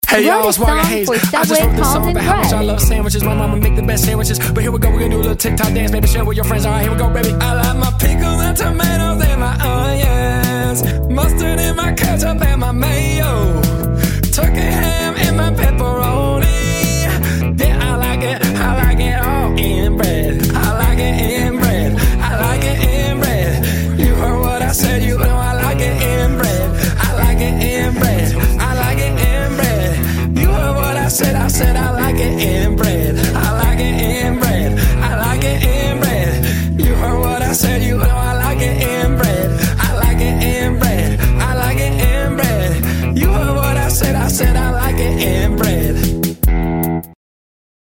Hey y'all, Wrote it's a Morgan song Hayes. for I just Subway, wrote this Palms, song and about how much I Bread. love sandwiches. My mama make the best sandwiches. But here we go, we're gonna do a little TikTok dance. Baby, share with your friends. Alright, here we go, baby. I like my pickles and tomatoes and my onions, mustard and my ketchup and my mayonnaise.